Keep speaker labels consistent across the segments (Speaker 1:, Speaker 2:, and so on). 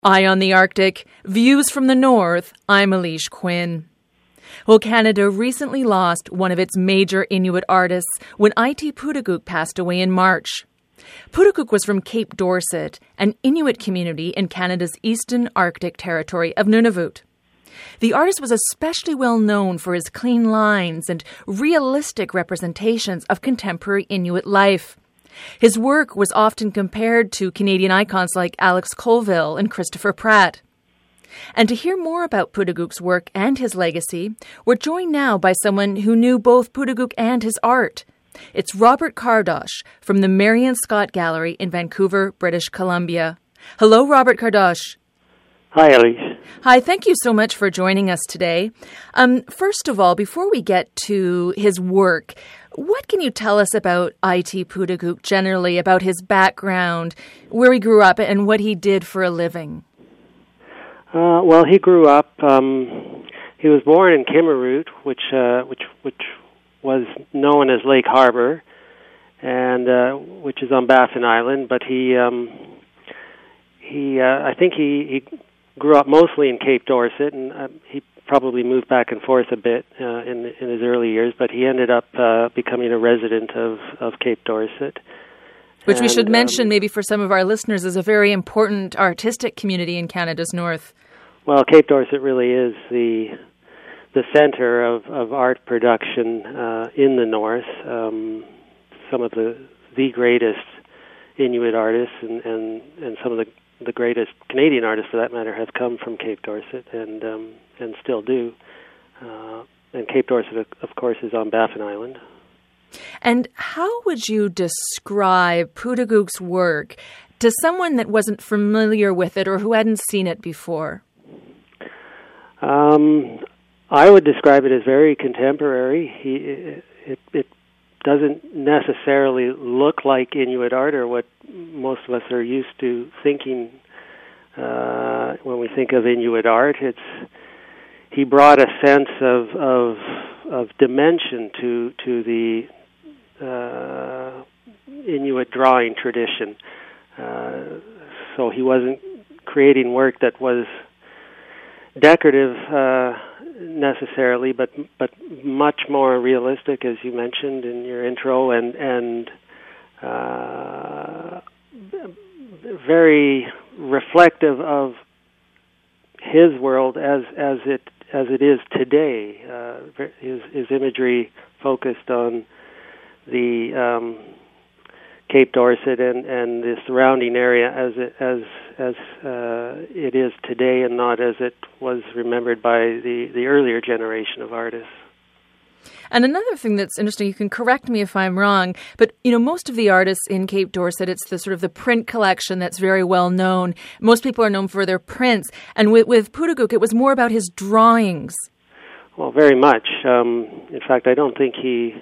Speaker 1: Eye on the Arctic, Views from the North, I'm Alish Quinn. Well, Canada recently lost one of its major Inuit artists when Aiti Putukuk passed away in March. Putukuk was from Cape Dorset, an Inuit community in Canada's eastern Arctic territory of Nunavut. The artist was especially well known for his clean lines and realistic representations of contemporary Inuit life. His work was often compared to Canadian icons like Alex Colville and Christopher Pratt. And to hear more about Putukuk's work and his legacy, we're joined now by someone who knew both Putukuk and his art. It's Robert Kardosh from the Marion Scott Gallery in Vancouver, British Columbia. Hello, Robert Kardosh.
Speaker 2: Hi, Alish.
Speaker 1: Hi, thank you so much for joining us today. First of all, before we get to his work, what can you tell us about Aiti Putukuk generally, about his background, where he grew up, and what he did for a living?
Speaker 2: Well, he grew up. He was born in Kimmirut, which was known as Lake Harbor, and which is on Baffin Island. But I think he grew up mostly in Cape Dorset, and he probably moved back and forth a bit in his early years. But he ended up becoming a resident of Cape Dorset.
Speaker 1: Which we should mention, maybe for some of our listeners, is a very important artistic community in Canada's north.
Speaker 2: Well, Cape Dorset really is the center of art production in the north. Some of the greatest Inuit artists and some of the greatest Canadian artists, for that matter, have come from Cape Dorset and still do. And Cape Dorset, of course, is on Baffin Island.
Speaker 1: And how would you describe Putukuk's work to someone that wasn't familiar with it or who hadn't seen it before?
Speaker 2: I would describe it as very contemporary. It doesn't necessarily look like Inuit art or what most of us are used to thinking when we think of Inuit art. He brought a sense of dimension to the Inuit drawing tradition. So he wasn't creating work that was decorative necessarily, but much more realistic, as you mentioned in your intro, and very reflective of his world as it is today. His imagery focused on the Cape Dorset and the surrounding area as it is today, and not as it was remembered by the earlier generation of artists.
Speaker 1: And another thing that's interesting, you can correct me if I'm wrong, but most of the artists in Cape Dorset, it's the sort of the print collection that's very well known. Most people are known for their prints, and with Putukuk, it was more about his drawings.
Speaker 2: Well, very much. In fact, I don't think he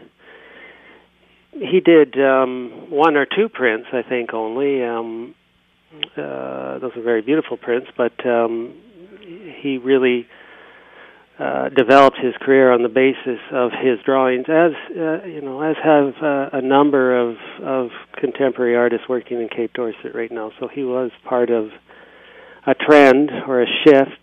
Speaker 2: did one or two prints, I think, only. Those are very beautiful prints, but he really developed his career on the basis of his drawings, as have a number of contemporary artists working in Cape Dorset right now. So he was part of a trend or a shift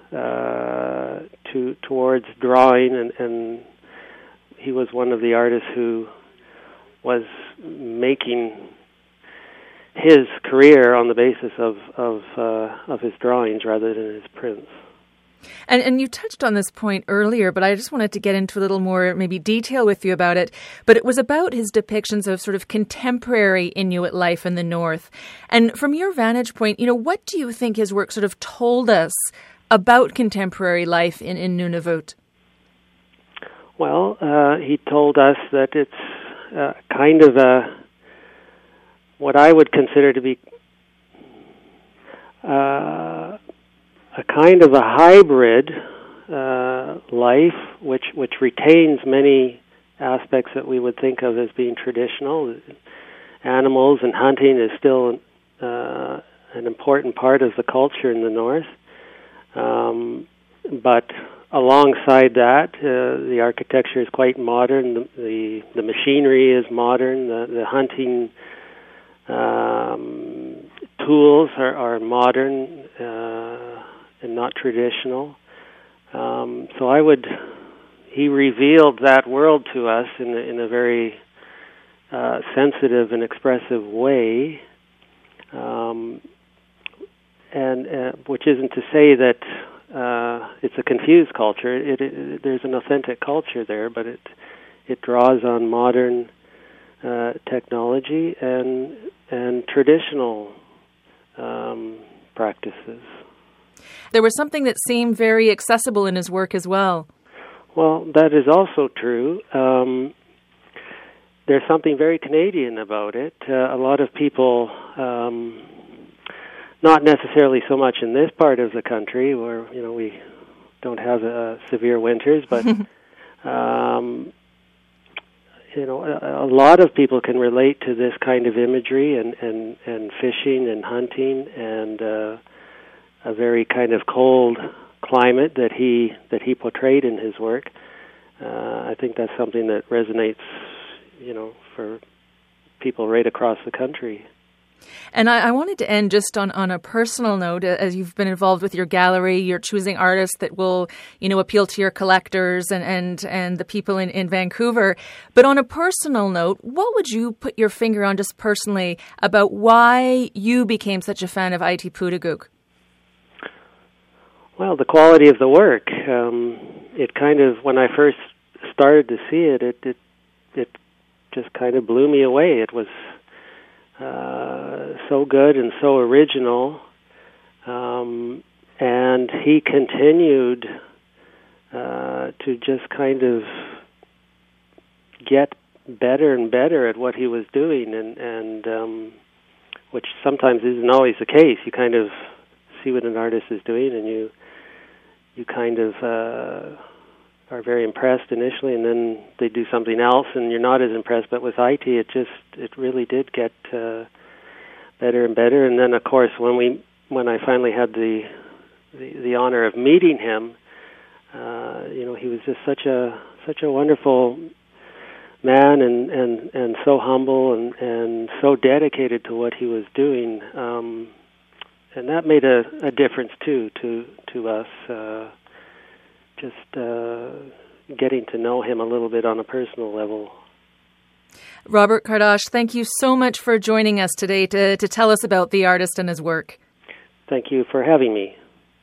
Speaker 2: towards drawing, and he was one of the artists who was making his career on the basis of his drawings rather than his prints.
Speaker 1: And you touched on this point earlier, but I just wanted to get into a little more maybe detail with you about it. But it was about his depictions of sort of contemporary Inuit life in the north. And from your vantage point, what do you think his work sort of told us about contemporary life in Nunavut?
Speaker 2: Well, he told us that it's kind of what I would consider to be a kind of a hybrid life, which retains many aspects that we would think of as being traditional. Animals and hunting is still an important part of the culture in the north, but alongside that, the architecture is quite modern. The machinery is modern. The hunting tools are modern. and not traditional. So he revealed that world to us in a very sensitive and expressive way, and which isn't to say that it's a confused culture. There's an authentic culture there, but it draws on modern technology and traditional practices.
Speaker 1: There was something that seemed very accessible in his work as well.
Speaker 2: Well, that is also true. There's something very Canadian about it. A lot of people, not necessarily so much in this part of the country where we don't have severe winters, but a lot of people can relate to this kind of imagery and fishing and hunting and a very kind of cold climate that he portrayed in his work. I think that's something that resonates, for people right across the country.
Speaker 1: And I wanted to end just on a personal note, as you've been involved with your gallery, you're choosing artists that will, appeal to your collectors and the people in Vancouver. But on a personal note, what would you put your finger on just personally about why you became such a fan of Aitii Putaguk?
Speaker 2: Well, the quality of the work. It kind of, when I first started to see it, it just kind of blew me away. It was so good and so original, and he continued to just kind of get better and better at what he was doing, and which sometimes isn't always the case. You kind of see what an artist is doing, and you kind of are very impressed initially, and then they do something else, and you're not as impressed. But with Aitii, it really did get better and better. And then, of course, when I finally had the honor of meeting him, he was just such a wonderful man, and so humble and so dedicated to what he was doing. And that made a difference too to us. Just getting to know him a little bit on a personal level.
Speaker 1: Robert Kardash, thank you so much for joining us today to tell us about the artist and his work.
Speaker 2: Thank you for having me.